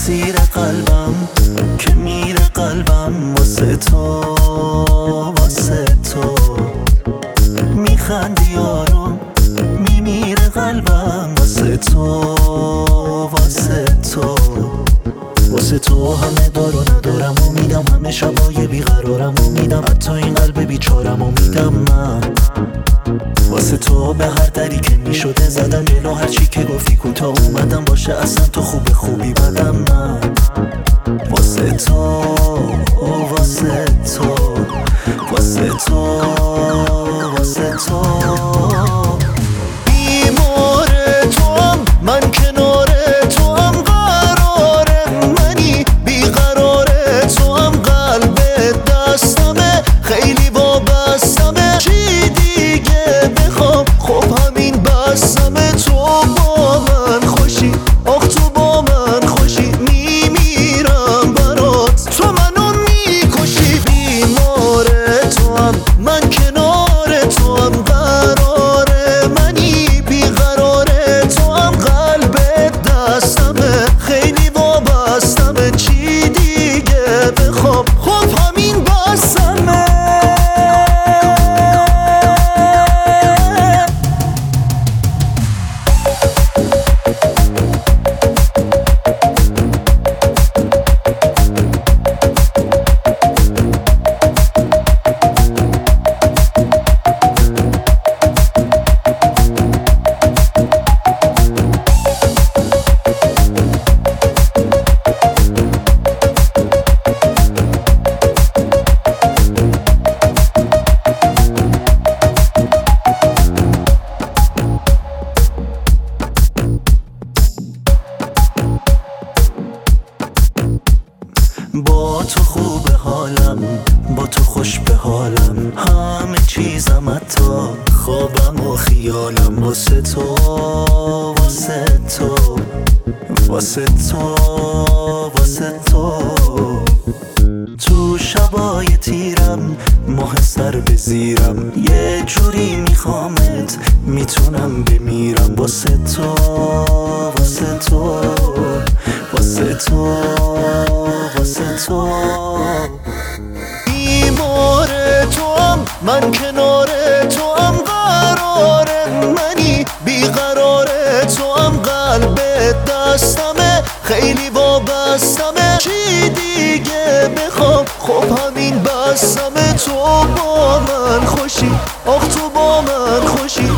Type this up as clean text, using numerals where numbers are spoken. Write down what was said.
اسیر قلبم که میره قلبم واسه تو، واسه تو میخندی آروم میمیره قلبم واسه تو، واسه تو واسه تو همه دار و ندارم و میدم، همه شبای بیقرارم و میدم، حتی این قلب بیچارم و میدم من واسه تو. به هر دری که میشده زدم جلو، هر چی که گفتی کوتاه اومدم، باشه اصلا تو خوب خوبی بدم من واسه تو، واسه تو واسه تو واسه تو بیمار توام من، کنار توام قرار منی، بیقرار توام قلب دستمه، خیلی وابستمه، چی دیگه بخوام؟ خب همین بستمه. تو با من خوشی، آخ تو با من خوشی، میمیرم برات، تو منو میکشی. بیمار توام من، کنار توام قرار منی، بیقرار توام قلب دستمه، خیلی وابستمه، چی دیگه بخوام؟ خب همین بستمه. با تو خوب حالم، با تو خوش به حالم، همه چیزم حتی خوابم و خیالم واسه تو، واسه تو واسه تو واسه تو. تو شبای تیرم ماه سر به زیرم، یه جوری میخوامت میتونم بمیرم واسه تو، واسه تو واسه تو واسه تو بیمار توام من، کنار توام قرار منی، بیقرار توام قلب دستمه، خیلی وابستمه، چی دیگه بخوام؟ خب همین بستمه. تو با من خوشی، آخ تو با من خوشی،